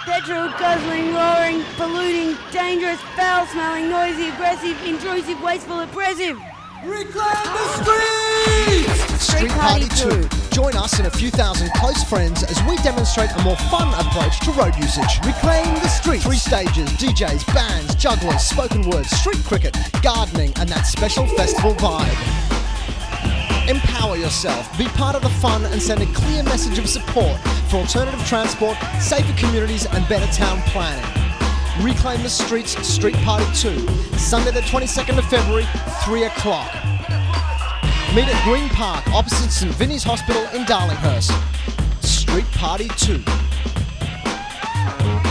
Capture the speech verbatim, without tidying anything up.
Petrol, guzzling, roaring, polluting, dangerous, foul-smelling, noisy, aggressive, intrusive, wasteful, oppressive. Reclaim the streets! Street Party two. Join us and a few thousand close friends as we demonstrate a more fun approach to road usage. Reclaim the streets! Three stages, D Js, bands, jugglers, spoken words, street cricket, gardening, and that special festival vibe. Empower yourself, be part of the fun, and send a clear message of support for alternative transport, safer communities, and better town planning. Reclaim the Streets Street Party two, Sunday the twenty-second of February, three o'clock. Meet at Green Park, opposite St Vinny's Hospital in Darlinghurst. Street Party two.